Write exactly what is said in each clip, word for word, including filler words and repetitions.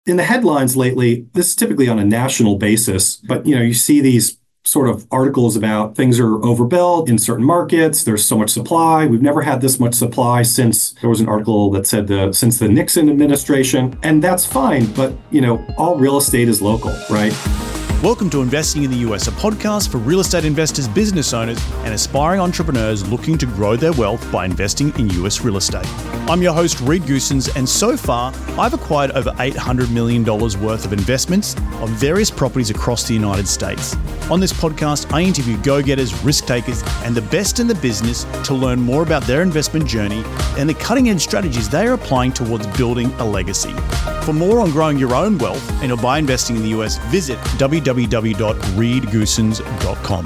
in the headlines lately, this is typically on a national basis, but you know, you see these sort of articles about things are overbuilt in certain markets. There's so much supply. We've never had this much supply since there was an article that said the, since the Nixon administration, and that's fine. But you know, all real estate is local, right? Welcome to Investing in the U S, a podcast for real estate investors, business owners, and aspiring entrepreneurs looking to grow their wealth by investing in U S real estate. I'm your host, Reed Goossens, and so far, I've acquired over eight hundred million dollars worth of investments on various properties across the United States. On this podcast, I interview go-getters, risk-takers, and the best in the business to learn more about their investment journey and the cutting-edge strategies they are applying towards building a legacy. For more on growing your own wealth and by investing in the U S, visit w w w dot reed goossens dot com.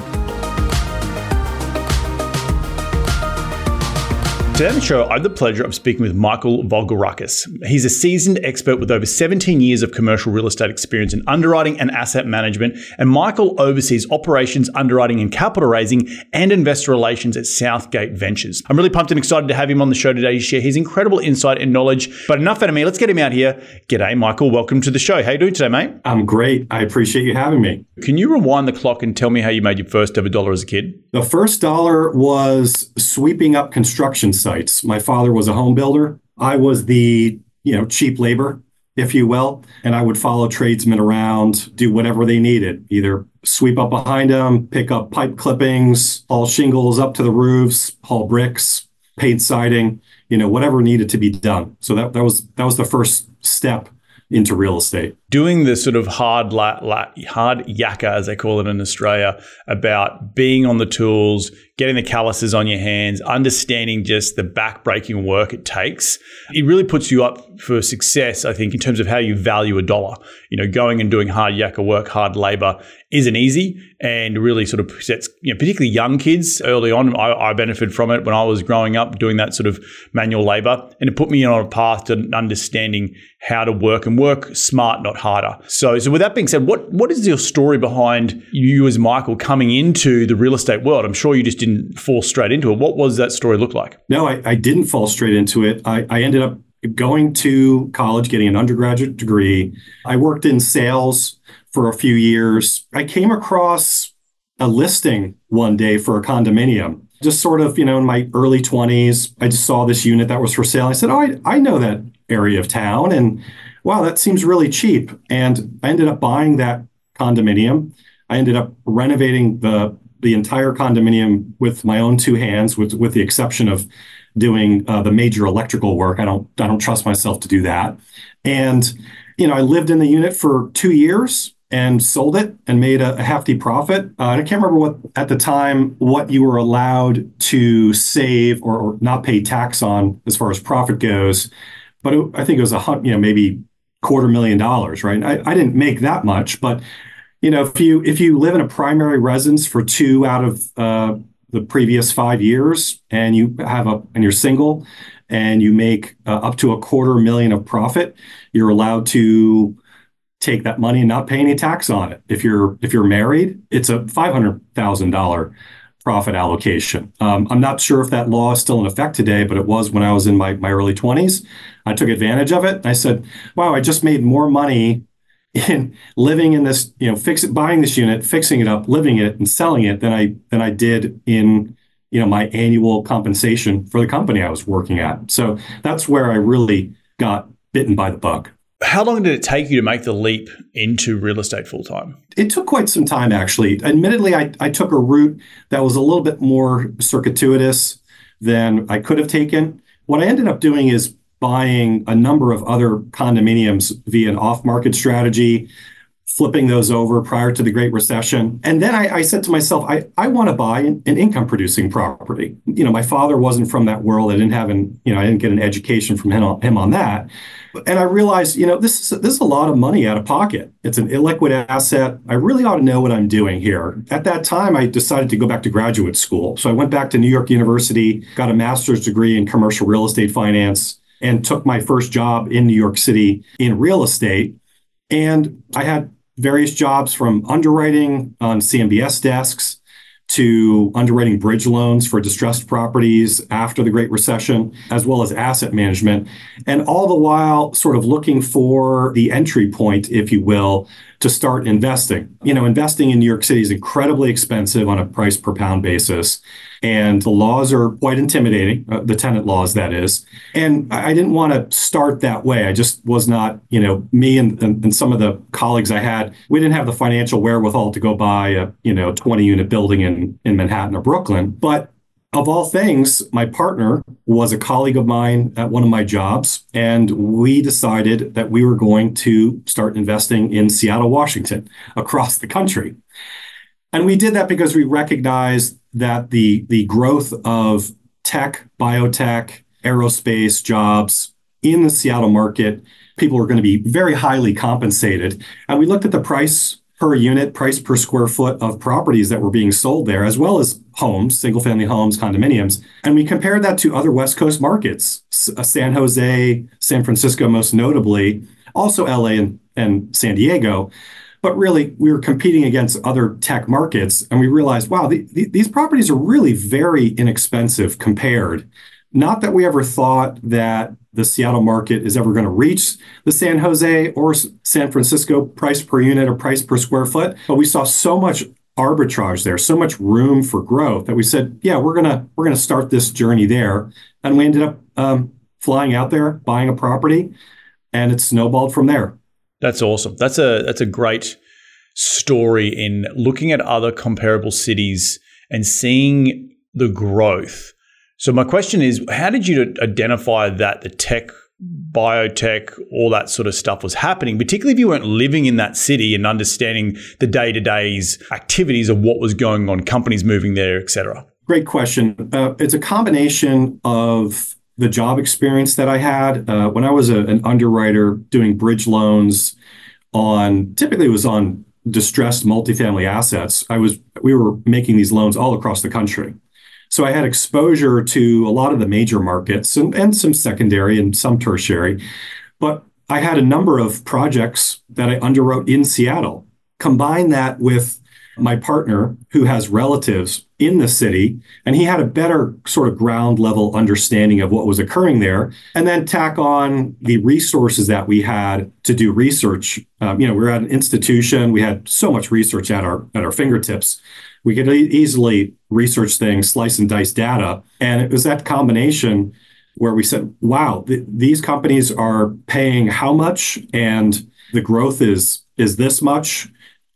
Today on the show, I have the pleasure of speaking with Michael Voulgarakis. He's a seasoned expert with over seventeen years of commercial real estate experience in underwriting and asset management, and Michael oversees operations, underwriting and capital raising and investor relations at Southgate Ventures. I'm really pumped and excited to have him on the show today to share his incredible insight and knowledge. But enough out of me, let's get him out here. G'day, Michael. Welcome to the show. How you doing today, mate? I'm great. I appreciate you having me. Can you rewind the clock and tell me how you made your first ever dollar as a kid? The first dollar was sweeping up construction sites. My father was a home builder. I was the, you know, cheap labor, if you will, and I would follow tradesmen around, do whatever they needed, either sweep up behind them, pick up pipe clippings, haul shingles up to the roofs, haul bricks, paint siding, you know, whatever needed to be done. So that, that was that was the first step into real estate. Doing the sort of hard la, la, hard yakka, as they call it in Australia, about being on the tools, getting the calluses on your hands, understanding just the back-breaking work it takes. It really puts you up for success, I think, in terms of how you value a dollar. You know, going and doing hard yakka work, hard labor isn't easy, and really sort of sets, you know, particularly young kids early on. I, I benefited from it when I was growing up doing that sort of manual labor, and it put me on a path to understanding how to work and work smart, not harder. So, so with that being said, what what is your story behind you as Michael coming into the real estate world? I'm sure you just didn't fall straight into it. What was that story look like? No, I, I didn't fall straight into it. I, I ended up going to college, getting an undergraduate degree. I worked in sales for a few years. I came across a listing one day for a condominium. Just sort of, you know, in my early twenties, I just saw this unit that was for sale. I said, oh, I, I know that area of town. And wow, that seems really cheap. And I ended up buying that condominium. I ended up renovating the the entire condominium with my own two hands, with with the exception of doing uh, the major electrical work. I don't I don't trust myself to do that. And you know, I lived in the unit for two years and sold it and made a, a hefty profit. Uh, and I can't remember what at the time what you were allowed to save or, or not pay tax on as far as profit goes, but it, I think it was a you know maybe quarter million dollars, right? I, I didn't make that much, but you know, if you if you live in a primary residence for two out of uh, the previous five years, and you have a and you're single, and you make uh, up to a quarter million of profit, you're allowed to take that money and not pay any tax on it. If you're if you're married, it's a five hundred thousand dollars profit allocation. Um, I'm not sure if that law is still in effect today, but it was when I was in my my early twenties. I took advantage of it. I said, "Wow, I just made more money in living in this, you know, fix it, buying this unit, fixing it up, living it, and selling it than I than I did in, you know, my annual compensation for the company I was working at." So that's where I really got bitten by the bug. How long did it take you to make the leap into real estate full time? It took quite some time, actually. Admittedly, I, I took a route that was a little bit more circuitous than I could have taken. What I ended up doing is buying a number of other condominiums via an off-market strategy, flipping those over prior to the Great Recession. And then I, I said to myself, I, I want to buy an, an income-producing property. You know, my father wasn't from that world. I didn't have an, you know, I didn't get an education from him on, him on that. And I realized, you know, this is this is a lot of money out of pocket. It's an illiquid asset. I really ought to know what I'm doing here. At that time, I decided to go back to graduate school. So I went back to New York University, got a master's degree in commercial real estate finance, and took my first job in New York City in real estate. And I had various jobs from underwriting on C M B S desks to underwriting bridge loans for distressed properties after the Great Recession, as well as asset management, and all the while sort of looking for the entry point, if you will, to start investing. You know, investing in New York City is incredibly expensive on a price per pound basis, and the laws are quite intimidating, uh, the tenant laws, that is. And I didn't want to start that way. I just was not, you know, me and, and, and some of the colleagues I had, we didn't have the financial wherewithal to go buy a, you know, twenty unit building in, in Manhattan or Brooklyn. But of all things, my partner was a colleague of mine at one of my jobs, and we decided that we were going to start investing in Seattle, Washington, across the country. And we did that because we recognized that the, the growth of tech, biotech, aerospace jobs in the Seattle market, people were going to be very highly compensated. And we looked at the price per unit, price per square foot of properties that were being sold there, as well as homes, single-family homes, condominiums. And we compared that to other West Coast markets, San Jose, San Francisco most notably, also L A and, and San Diego. But really, we were competing against other tech markets, and we realized, wow, the, the, these properties are really very inexpensive compared. Not that we ever thought that the Seattle market is ever going to reach the San Jose or San Francisco price per unit or price per square foot, but we saw so much arbitrage there, so much room for growth that we said, yeah, we're gonna we're gonna start this journey there, and we ended up um, flying out there, buying a property, and it snowballed from there. That's awesome. That's a that's a great story in looking at other comparable cities and seeing the growth. So my question is, how did you identify that the tech, biotech, all that sort of stuff was happening, particularly if you weren't living in that city and understanding the day-to-day's activities of what was going on, companies moving there, et cetera? Great question. Uh, it's a combination of the job experience that I had. Uh, when I was a, an underwriter doing bridge loans on, typically it was on distressed multifamily assets, I was we were making these loans all across the country. So I had exposure to a lot of the major markets and, and some secondary and some tertiary. But I had a number of projects that I underwrote in Seattle. Combine that with my partner who has relatives in the city, and he had a better sort of ground level understanding of what was occurring there, and then tack on the resources that we had to do research. Um, you know, we were at an institution, we had so much research at our at our fingertips. We could e- easily research things, slice and dice data. And it was that combination where we said, wow, th- these companies are paying how much, and the growth is is this much.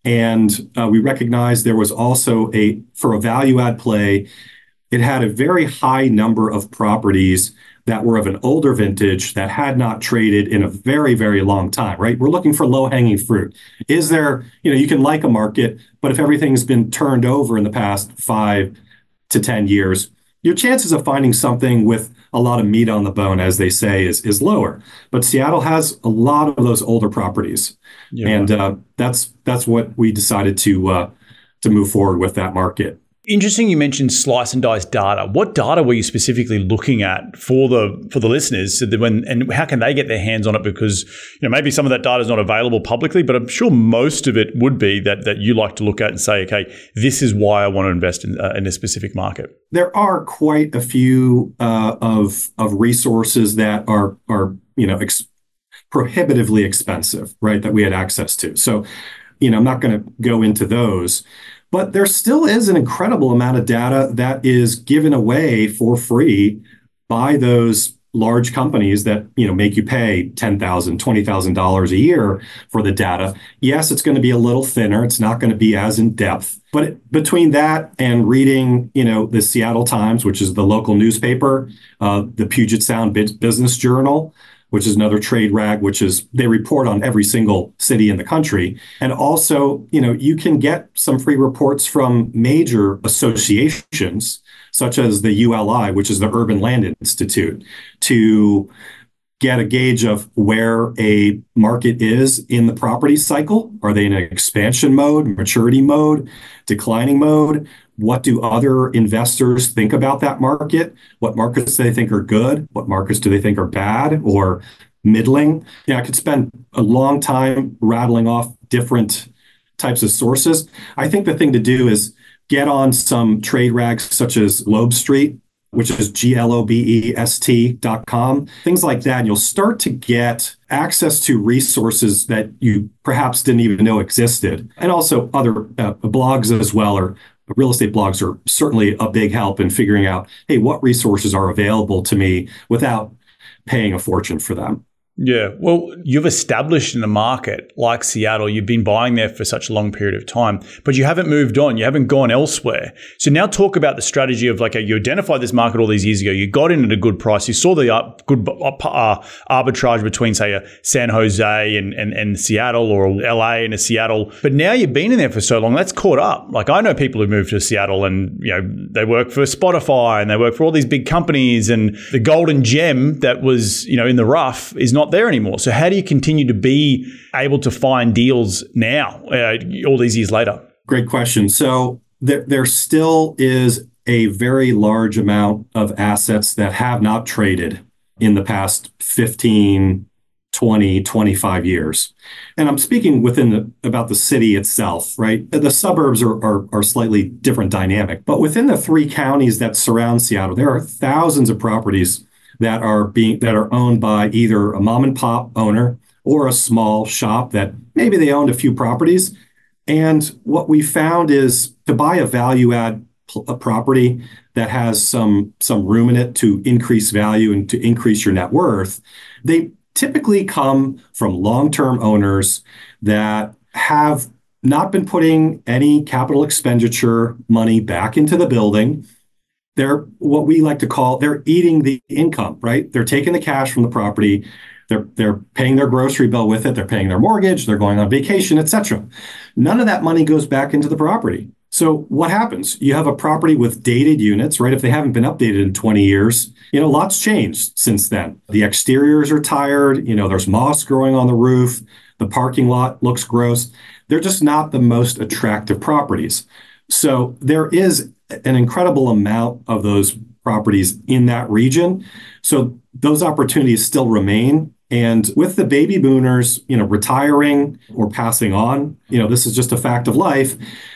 And uh, we recognized there was also a, for a value add play, it had a very high number of properties that were of an older vintage that had not traded in a very, very long time, right? We're looking for low-hanging fruit. Is there, you know, you can like a market, but if everything's been turned over in the past five to ten years, your chances of finding something with a lot of meat on the bone, as they say, is, is lower. But Seattle has a lot of those older properties. Yeah. And uh, that's that's what we decided to uh, to move forward with that market. Interesting. You mentioned slice and dice data. What data were you specifically looking at for the for the listeners? So that when and how can they get their hands on it? Because you know maybe some of that data is not available publicly, but I'm sure most of it would be that that you like to look at and say, okay, this is why I want to invest in uh, in a specific market. There are quite a few uh, of of resources that are are you know ex- prohibitively expensive, right? That we had access to. So, you know, I'm not going to go into those. But there still is an incredible amount of data that is given away for free by those large companies that, you know, make you pay ten thousand dollars, twenty thousand dollars a year for the data. Yes, it's going to be a little thinner. It's not going to be as in depth. But it, between that and reading, you know, the Seattle Times, which is the local newspaper, uh, the Puget Sound Business Journal, which is another trade rag, which is they report on every single city in the country. And also, you know, you can get some free reports from major associations, such as the U L I, which is the Urban Land Institute, to get a gauge of where a market is in the property cycle. Are they in an expansion mode, maturity mode, declining mode? What do other investors think about that market? What markets do they think are good? What markets do they think are bad or middling? Yeah, I could spend a long time rattling off different types of sources. I think the thing to do is get on some trade rags such as Loeb Street, which is G L O B E S T dot com, things like that. And you'll start to get access to resources that you perhaps didn't even know existed. And also other uh, blogs as well, or real estate blogs are certainly a big help in figuring out, hey, what resources are available to me without paying a fortune for them. Yeah. Well, you've established in a market like Seattle. You've been buying there for such a long period of time, but you haven't moved on. You haven't gone elsewhere. So now talk about the strategy of like, you identified this market all these years ago. You got in at a good price. You saw the uh, good uh, arbitrage between, say, a San Jose and, and, and Seattle, or L A and a Seattle. But now you've been in there for so long, that's caught up. Like, I know people who moved to Seattle and, you know, they work for Spotify and they work for all these big companies, and the golden gem that was, you know, in the rough is not there anymore. So how do you continue to be able to find deals now, uh, all these years later? Great question. So there, there still is a very large amount of assets that have not traded in the past fifteen, twenty, twenty-five years. And I'm speaking within the, about the city itself, right? The suburbs are, are, are slightly different dynamic, but within the three counties that surround Seattle, there are thousands of properties that are being that are owned by either a mom and pop owner or a small shop that maybe they owned a few properties. And what we found is, to buy a value add pl- a property that has some some room in it to increase value and to increase your net worth, they typically come from long-term owners that have not been putting any capital expenditure money back into the building. They're what we like to call, they're eating the income, right? They're taking the cash from the property. They're, they're paying their grocery bill with it. They're paying their mortgage. They're going on vacation, et cetera. None of that money goes back into the property. So what happens? You have a property with dated units, right? If they haven't been updated in twenty years, you know, lots changed since then. The exteriors are tired. You know, there's moss growing on the roof. The parking lot looks gross. They're just not the most attractive properties. So there is an incredible amount of those properties in that region. So those opportunities still remain. And with the baby boomers, you know, retiring or passing on, you know, this is just a fact of life.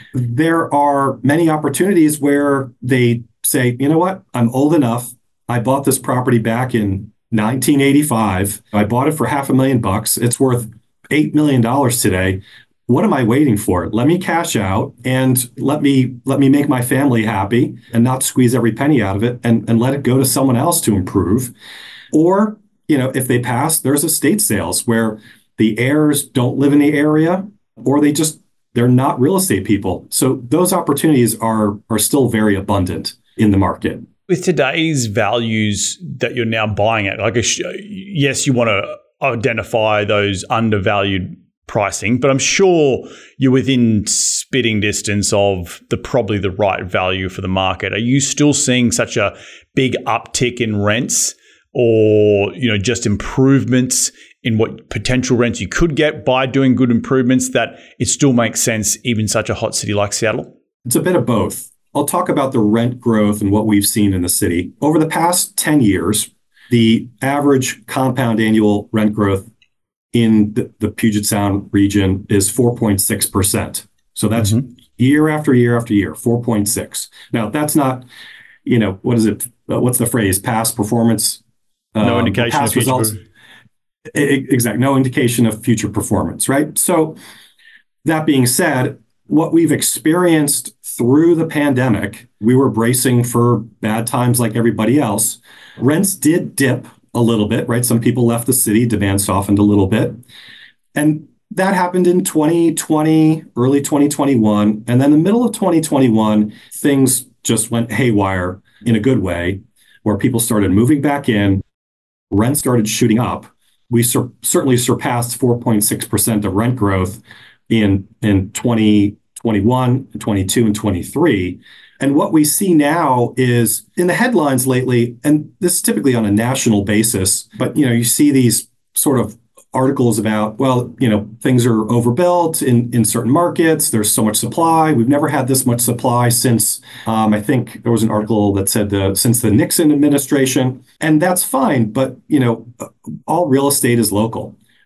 There are many opportunities where they say, you know what, I'm old enough. I bought this property back in nineteen eighty-five. I bought it for half a million bucks. It's worth eight million dollars today. What am I waiting for? Let me cash out and let me let me make my family happy and not squeeze every penny out of it, and, and let it go to someone else to improve. Or, you know, if they pass, there's estate sales where the heirs don't live in the area, or they just, they're not real estate people. So those opportunities are are still very abundant in the market. With today's values that you're now buying at, like, a sh- yes, you want to identify those undervalued pricing, but I'm sure you're within spitting distance of the probably the right value for the market. Are you still seeing such a big uptick in rents, or, you know, just improvements in what potential rents you could get by doing good improvements, that it still makes sense even in such a hot city like Seattle? It's a bit of both. I'll talk about the rent growth and what we've seen in the city. Over the past ten years, the average compound annual rent growth in the, the Puget Sound region is four point six percent. So that's mm-hmm. year after year after year, four point six. Now, that's not, you know, what is it? Uh, what's the phrase? Past performance? No um, indication past of future results. Exactly. No indication of future performance, right? So that being said, what we've experienced through the pandemic, we were bracing for bad times like everybody else. Rents did dip a little bit, right? Some people left the city, demand softened a little bit. And that happened in twenty twenty, early twenty twenty-one. And then the middle of twenty twenty-one, things just went haywire in a good way, where people started moving back in, rent started shooting up. We sur- certainly surpassed four point six percent of rent growth in, in twenty twenty-one, twenty-two, and twenty-three. And what we see now is in the headlines lately, and this is typically on a national basis, but, you know, you see these sort of articles about, well, you know, things are overbuilt in, in certain markets. There's so much supply. We've never had this much supply since, um, I think there was an article that said uh, since the Nixon administration. And that's fine. But, you know, all real estate is local.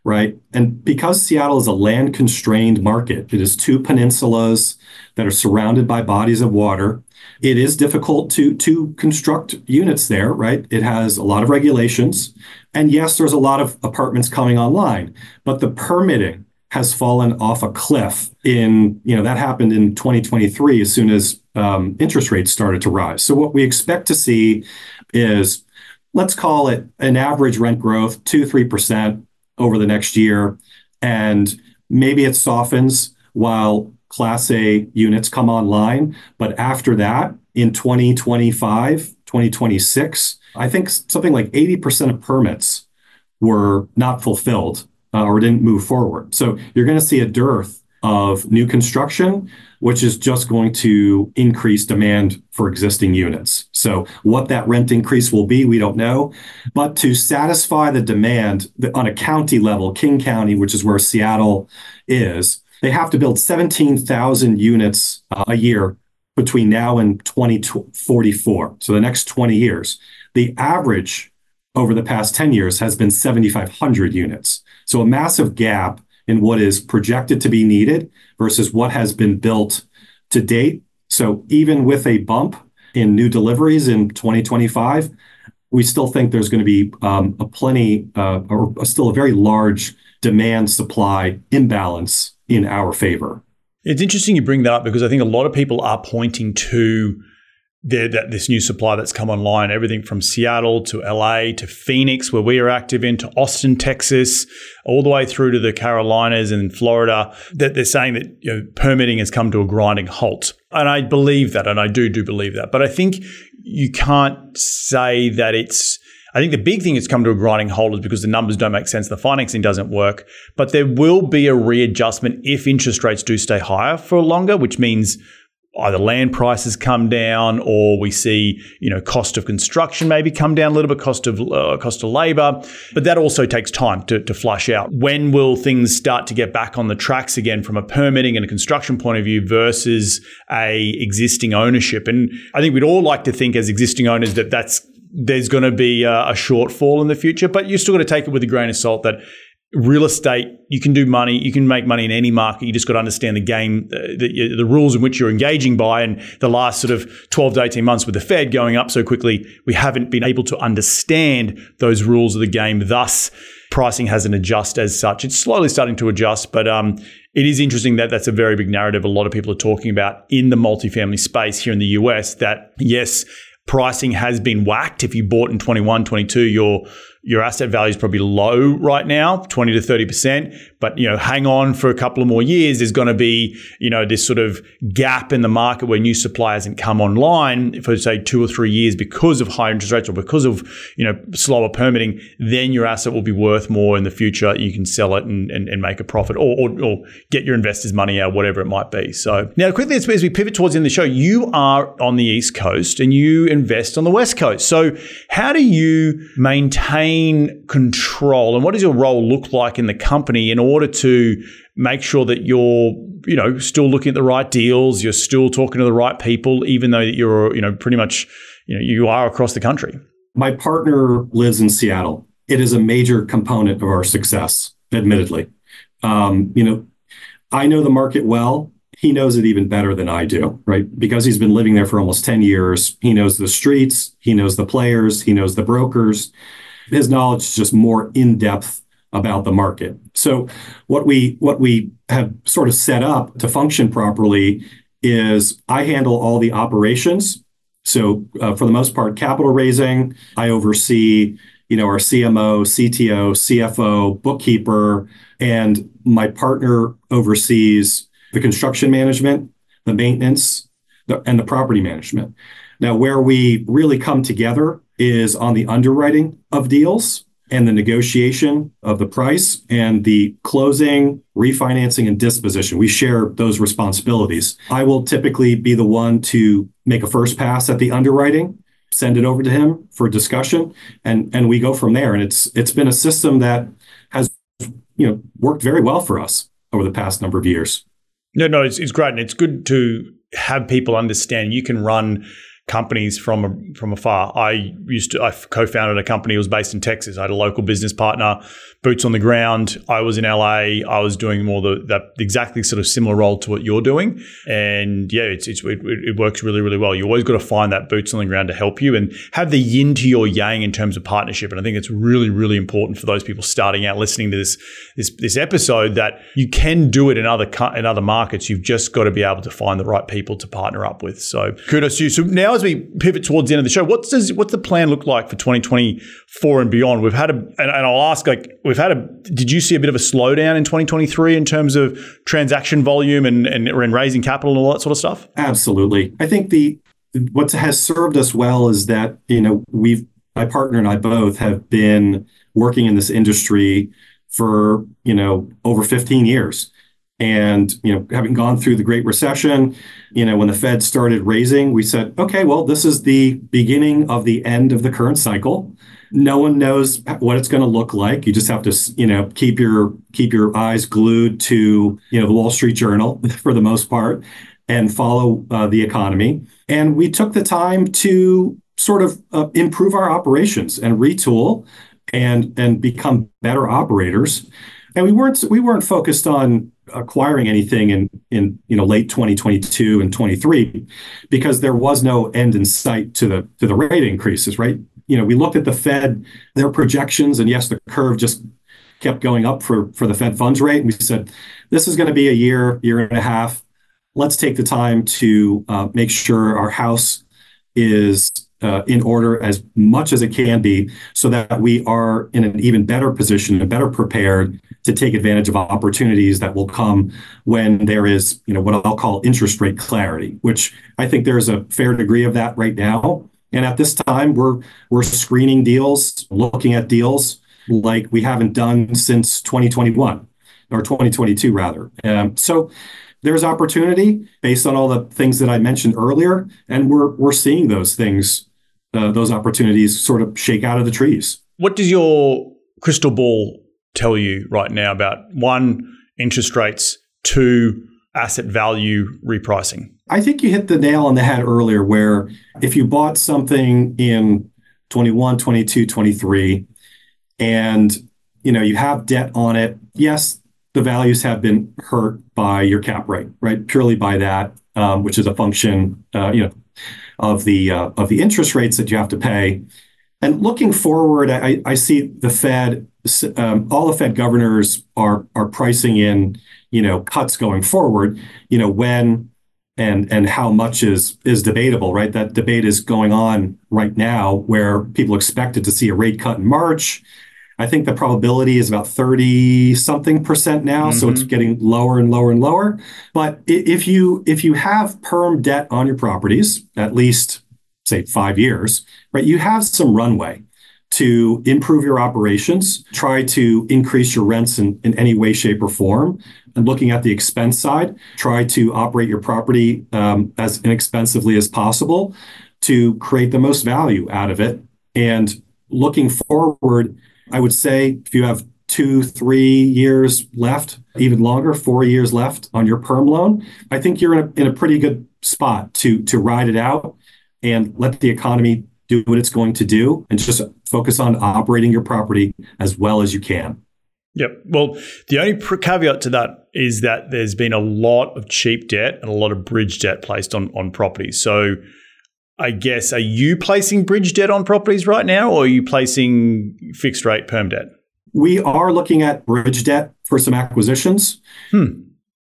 right? And because Seattle is a land constrained market, it is two peninsulas that are surrounded by bodies of water. It is difficult to, to construct units there, right? It has a lot of regulations. And yes, there's a lot of apartments coming online, but the permitting has fallen off a cliff in, you know, that happened in twenty twenty-three as soon as um, interest rates started to rise. So what we expect to see is, let's call it an average rent growth, two, three percent over the next year. And maybe it softens while Class A units come online. But after that, in twenty twenty-five, twenty twenty-six, I think something like eighty percent of permits were not fulfilled uh, or didn't move forward. So you're going to see a dearth of new construction, which is just going to increase demand for existing units. So what that rent increase will be, we don't know. But to satisfy the demand on a county level, King County, which is where Seattle is, they have to build seventeen thousand units uh, a year between now and twenty forty-four. So the next twenty years. The average over the past ten years has been seventy-five hundred units. So a massive gap in what is projected to be needed versus what has been built to date. So even with a bump in new deliveries in twenty twenty-five, we still think there's going to be um, a plenty, uh, or still a very large demand supply imbalance in our favor. It's interesting you bring that up because I think a lot of people are pointing to the, that this new supply that's come online, everything from Seattle to L A to Phoenix, where we are active in, to Austin, Texas, all the way through to the Carolinas and Florida, that they're saying that, you know, permitting has come to a grinding halt. And I believe that, and I do do believe that. But I think you can't say that it's I think the big thing that's come to a grinding halt is because the numbers don't make sense, the financing doesn't work. But there will be a readjustment if interest rates do stay higher for longer, which means either land prices come down or we see, you know, cost of construction maybe come down a little bit, cost of uh, cost of labor. But that also takes time to, to flush out. When will things start to get back on the tracks again from a permitting and a construction point of view versus a existing ownership? And I think we'd all like to think as existing owners that that's there's going to be a, a shortfall in the future, but you're still got to take it with a grain of salt that real estate, you can do money, you can make money in any market. You just got to understand the game, the, the, the rules in which you're engaging by. And the last sort of twelve to eighteen months with the Fed going up so quickly, we haven't been able to understand those rules of the game. Thus, pricing hasn't adjusted as such. It's slowly starting to adjust, but um, it is interesting that that's a very big narrative a lot of people are talking about in the multifamily space here in the U S, that yes, pricing has been whacked. If you bought in twenty-one, twenty-two, your your asset value is probably low right now, twenty to thirty percent. But, you know, hang on for a couple of more years. There's going to be, you know, this sort of gap in the market where new supply hasn't come online for, say, two or three years because of high interest rates or because of, you know, slower permitting. Then your asset will be worth more in the future. You can sell it and, and, and make a profit or, or, or get your investors' money out, whatever it might be. So now quickly, as we pivot towards the end of the show, you are on the East Coast and you invest on the West Coast. So how do you maintain control and what does your role look like in the company in order to make sure that you're, you know, still looking at the right deals, you're still talking to the right people, even though that you're, you know, pretty much, you know, you are across the country? My partner lives in Seattle. It is a major component of our success, admittedly. Um, you know, I know the market well. He knows it even better than I do, right? Because he's been living there for almost ten years. He knows the streets, he knows the players, he knows the brokers. His knowledge is just more in-depth about the market. So what we what we have sort of set up to function properly is I handle all the operations. So uh, for the most part, capital raising, I oversee, you know, our C M O, C T O, C F O, bookkeeper, and my partner oversees the construction management, the maintenance, the, and the property management. Now, where we really come together is on the underwriting of deals and the negotiation of the price and the closing, refinancing, and disposition. We share those responsibilities. I will typically be the one to make a first pass at the underwriting, send it over to him for discussion, and, and we go from there. And it's it's been a system that has, you know, worked very well for us over the past number of years. No, no, it's, it's great. And it's good to have people understand you can run companies from from afar. I used to I co-founded a company. It was based in Texas. I had a local business partner, boots on the ground. I was in L A. I was doing more the that exactly sort of similar role to what you're doing. And yeah, it's, it's it, it works really really well. You always got to find that boots on the ground to help you and have the yin to your yang in terms of partnership. And I think it's really really important for those people starting out listening to this this this episode that you can do it in other in other markets. You've just got to be able to find the right people to partner up with. So kudos to you. So now as we pivot towards the end of the show, what's does what's the plan look like for twenty twenty-four and beyond? We've had a, and, and I'll ask, like, we've had a, did you see a bit of a slowdown in twenty twenty-three in terms of transaction volume and, and, and raising capital and all that sort of stuff? Absolutely. I think the, what has served us well is that, you know, we've, my partner and I both have been working in this industry for, you know, over fifteen years. And, you know, having gone through the Great Recession, you know, when the Fed started raising, we said, okay, well, this is the beginning of the end of the current cycle. No one knows what it's going to look like. You just have to, you know, keep your keep your eyes glued to, you know, the Wall Street Journal for the most part and follow uh, the economy. And we took the time to sort of uh, improve our operations and retool and and become better operators. And we weren't we weren't focused on acquiring anything in in you know late twenty twenty-two and twenty-three because there was no end in sight to the to the rate increases, right? You know, we looked at the Fed, their projections, and yes, the curve just kept going up for for the Fed funds rate. And we said, this is going to be a year, year and a half. Let's take the time to uh, make sure our house is Uh, in order as much as it can be so that we are in an even better position and better prepared to take advantage of opportunities that will come when there is, you know, what I'll call interest rate clarity, which I think there's a fair degree of that right now. And at this time, we're we're screening deals, looking at deals like we haven't done since twenty twenty-one or twenty twenty-two rather. Um, so there's opportunity based on all the things that I mentioned earlier, and we're we're seeing those things, uh, those opportunities sort of shake out of the trees. What does your crystal ball tell you right now about, one, interest rates, two, asset value repricing? I think you hit the nail on the head earlier, where if you bought something in twenty-one, twenty-two, twenty-three, and you know you have debt on it, yes, the values have been hurt by your cap rate, right? Purely by that, um, which is a function, uh, you know, of the uh, of the interest rates that you have to pay. And looking forward, I, I see the Fed, um, all the Fed governors are are pricing in, you know, cuts going forward. You know, when and and how much is is debatable, right? That debate is going on right now, where people expected to see a rate cut in March. I think the probability is about thirty something percent now. Mm-hmm. So it's getting lower and lower and lower. But if you if you have perm debt on your properties, at least say five years, right, you have some runway to improve your operations, try to increase your rents in, in any way, shape, or form. And looking at the expense side, try to operate your property um, as inexpensively as possible to create the most value out of it. And looking forward, I would say if you have two, three years left, even longer, four years left on your perm loan, I think you're in a, in a pretty good spot to, to ride it out and let the economy do what it's going to do and just focus on operating your property as well as you can. Yep. Well, the only caveat to that is that there's been a lot of cheap debt and a lot of bridge debt placed on, on properties. So I guess, are you placing bridge debt on properties right now, or are you placing fixed rate perm debt? We are looking at bridge debt for some acquisitions. Hmm.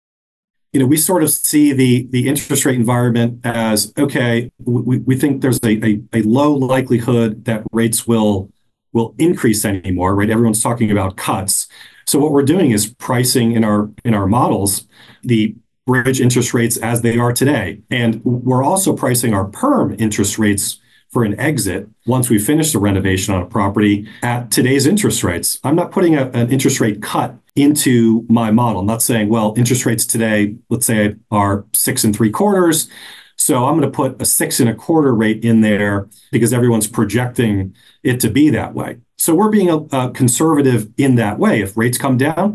You know, we sort of see the the interest rate environment as, okay, we, we think there's a, a, a low likelihood that rates will will increase anymore, right? Everyone's talking about cuts. So what we're doing is pricing in our in our models the bridge interest rates as they are today. And we're also pricing our perm interest rates for an exit once we finish the renovation on a property at today's interest rates. I'm not putting a, an interest rate cut into my model. I'm not saying, well, interest rates today, let's say, are six and three quarters. So I'm going to put a six and a quarter rate in there because everyone's projecting it to be that way. So we're being a, a conservative in that way. If rates come down,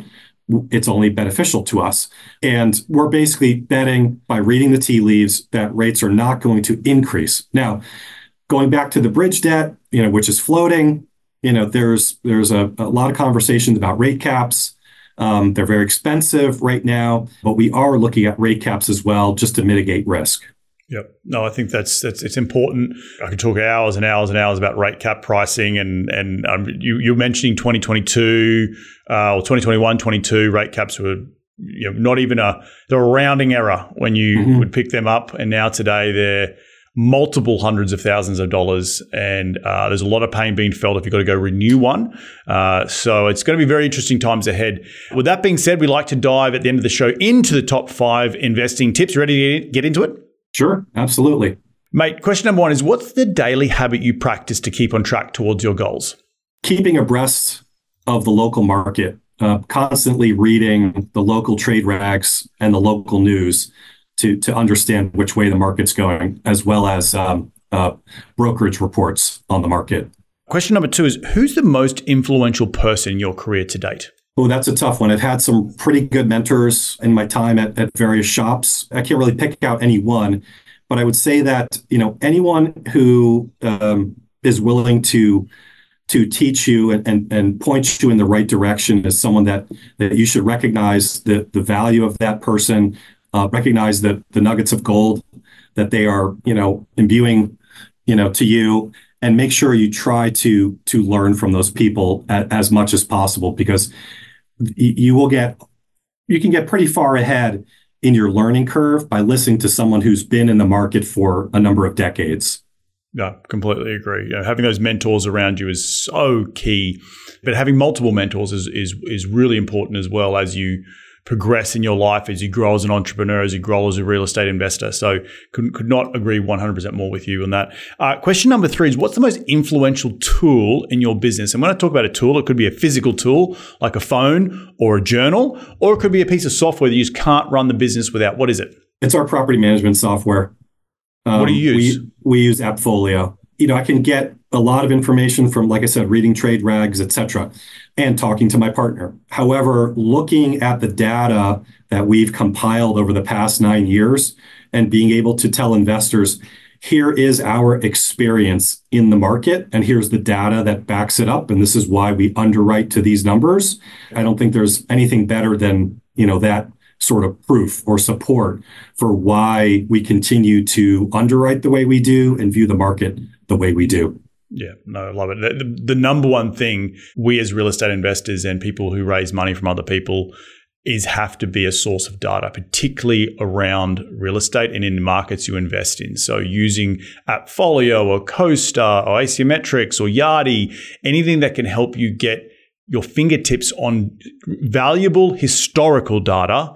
it's only beneficial to us. And we're basically betting by reading the tea leaves that rates are not going to increase. Now, going back to the bridge debt, you know, which is floating, you know, there's there's a, a lot of conversations about rate caps. Um, they're very expensive right now, but we are looking at rate caps as well just to mitigate risk. Yep. No, I think that's that's it's important. I could talk hours and hours and hours about rate cap pricing, and and um, you you're mentioning twenty twenty-two uh, or twenty twenty-one, twenty-two rate caps were, you know, not even a they're a rounding error when you mm-hmm. would pick them up, and now today they're multiple hundreds of thousands of dollars, and uh, there's a lot of pain being felt if you've got to go renew one. Uh, so it's going to be very interesting times ahead. With that being said, we like to dive at the end of the show into the top five investing tips. Ready to get into it? Sure, absolutely. Mate, question number one is, what's the daily habit you practice to keep on track towards your goals? Keeping abreast of the local market, uh, constantly reading the local trade rags and the local news to, to understand which way the market's going, as well as um, uh, brokerage reports on the market. Question number two is, who's the most influential person in your career to date? Oh, that's a tough one. I've had some pretty good mentors in my time at, at various shops. I can't really pick out any one, but I would say that, you know, anyone who um, is willing to to teach you and, and, and point you in the right direction is someone that, that you should recognize the, the value of that person, uh, recognize the, the nuggets of gold that they are, you know, imbuing, you know, to you, and make sure you try to to learn from those people a, as much as possible, because you will get, you can get pretty far ahead in your learning curve by listening to someone who's been in the market for a number of decades. No, completely agree. You know, having those mentors around you is so key, but having multiple mentors is is is really important as well as you progress in your life, as you grow as an entrepreneur, as you grow as a real estate investor. So could, could not agree one hundred percent more with you on that. Uh, question number three is, what's the most influential tool in your business? And when I talk about a tool, it could be a physical tool like a phone or a journal, or it could be a piece of software that you just can't run the business without. What is it? It's our property management software. Um, what do you use? We, we use AppFolio. You know, I can get a lot of information from, like I said, reading trade rags, et cetera, and talking to my partner. However, looking at the data that we've compiled over the past nine years and being able to tell investors, here is our experience in the market, and here's the data that backs it up, and this is why we underwrite to these numbers. I don't think there's anything better than, you know, that sort of proof or support for why we continue to underwrite the way we do and view the market the way we do. Yeah, no, I love it. The, the, the number one thing we as real estate investors and people who raise money from other people is have to be a source of data, particularly around real estate and in the markets you invest in. So using AppFolio or CoStar or Asymmetrics or Yardi, anything that can help you get your fingertips on valuable historical data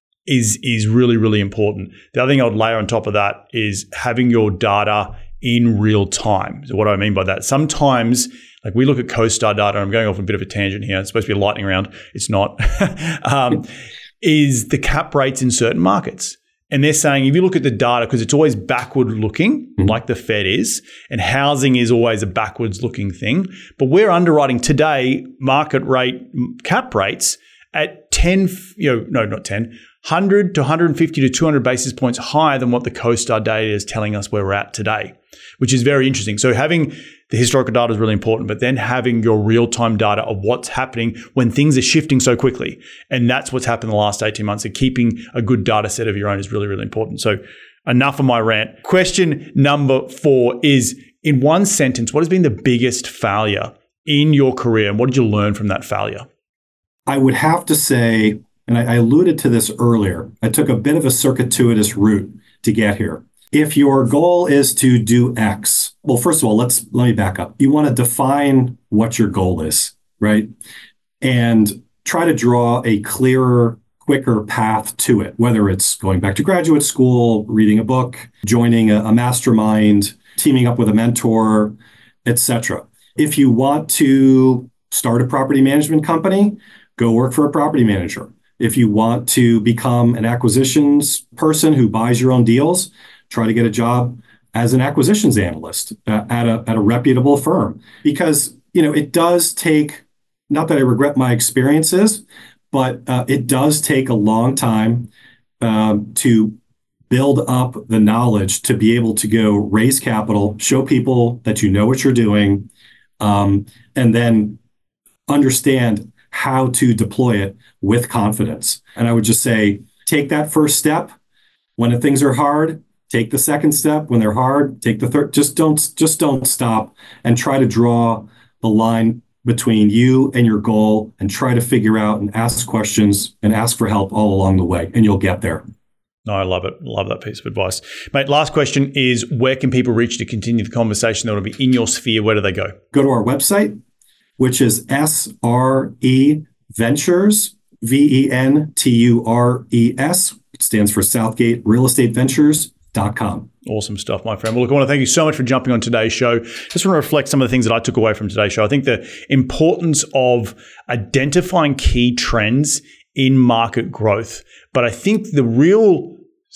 is, is really, really important. The other thing I would layer on top of that is having your data in real time. So what do I mean by that? Sometimes, like we look at CoStar data, I'm going off a bit of a tangent here. It's supposed to be a lightning round. It's not. um, is the cap rates in certain markets. And they're saying, if you look at the data, because it's always backward looking, mm-hmm. like the Fed is, and housing is always a backwards looking thing. But we're underwriting today market rate cap rates at ten, you know, no, not ten, one hundred to one hundred fifty to two hundred basis points higher than what the CoStar data is telling us where we're at today, which is very interesting. So having the historical data is really important, but then having your real-time data of what's happening when things are shifting so quickly. And that's what's happened in the last eighteen months. So keeping a good data set of your own is really, really important. So enough of my rant. Question number four is, in one sentence, what has been the biggest failure in your career, and what did you learn from that failure? I would have to say, and I alluded to this earlier, I took a bit of a circuitous route to get here. If your goal is to do X, well, first of all, let's let me back up. You want to define what your goal is, right? And try to draw a clearer, quicker path to it, whether it's going back to graduate school, reading a book, joining a, a mastermind, teaming up with a mentor, et cetera. If you want to start a property management company, go work for a property manager. If you want to become an acquisitions person who buys your own deals, try to get a job as an acquisitions analyst uh, at a at a reputable firm. Because, you know, it does take, not that I regret my experiences, but uh, it does take a long time um, to build up the knowledge to be able to go raise capital, show people that you know what you're doing, um, and then understand how to deploy it with confidence. And I would just say, take that first step. When things are hard, take the second step. When they're hard, take the third. Just don't, just don't stop, and try to draw the line between you and your goal, and try to figure out and ask questions and ask for help all along the way, and you'll get there. No, I love it. Love that piece of advice. Mate, last question is, where can people reach to continue the conversation that will be in your sphere? Where do they go? Go to our website, which is S R E Ventures, V E N T U R E S. It stands for Southgate Real Estate Ventures dot com. Awesome stuff, my friend. Well, look, I want to thank you so much for jumping on today's show. Just want to reflect some of the things that I took away from today's show. I think the importance of identifying key trends in market growth. But I think the real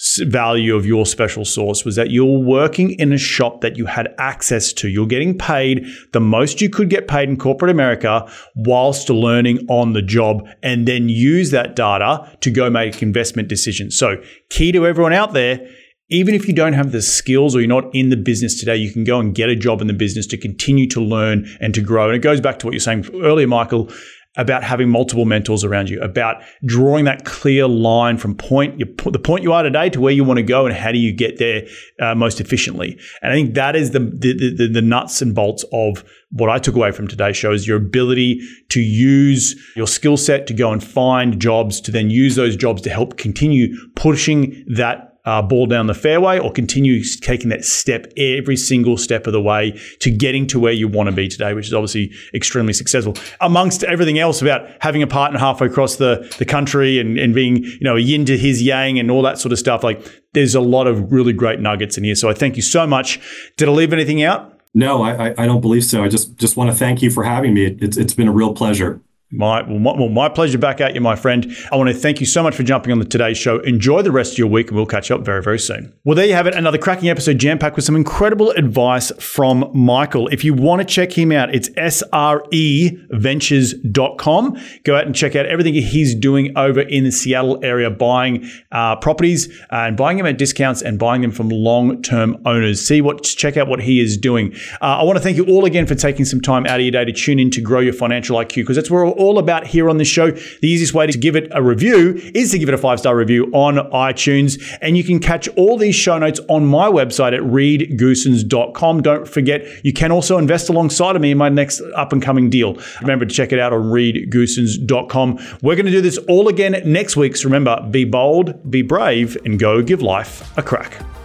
value of your special sauce was that you're working in a shop that you had access to. You're getting paid the most you could get paid in corporate America whilst learning on the job, and then use that data to go make investment decisions. So key to everyone out there, even if you don't have the skills or you're not in the business today, you can go and get a job in the business to continue to learn and to grow. And it goes back to what you're saying earlier, Michael, about having multiple mentors around you, about drawing that clear line from point you, the point you are today to where you want to go, and how do you get there uh, most efficiently. And I think that is the, the, the, the nuts and bolts of what I took away from today's show, is your ability to use your skill set to go and find jobs, to then use those jobs to help continue pushing that Uh, ball down the fairway, or continue taking that step every single step of the way to getting to where you want to be today, which is obviously extremely successful. Amongst everything else about having a partner halfway across the, the country and, and being, you know, a yin to his yang and all that sort of stuff, like there's a lot of really great nuggets in here. So I thank you so much. Did I leave anything out? No, I, I don't believe so. I just, just want to thank you for having me. It's, it's been a real pleasure. My, well, my, well, my pleasure back at you, my friend. I want to thank you so much for jumping on the today's show. Enjoy the rest of your week, and we'll catch up very, very soon. Well, there you have it. Another cracking episode jam-packed with some incredible advice from Michael. If you want to check him out, it's S R E Ventures dot com. Go out and check out everything he's doing over in the Seattle area, buying uh, properties and buying them at discounts and buying them from long-term owners. See what, check out what he is doing. Uh, I want to thank you all again for taking some time out of your day to tune in to grow your financial I Q, because that's where we're all about here on this show. The easiest way to give it a review is to give it a five-star review on iTunes. And you can catch all these show notes on my website at reed goosens dot com. Don't forget, you can also invest alongside of me in my next up-and-coming deal. Remember to check it out on reed goosens dot com. We're going to do this all again next week. So remember, be bold, be brave, and go give life a crack.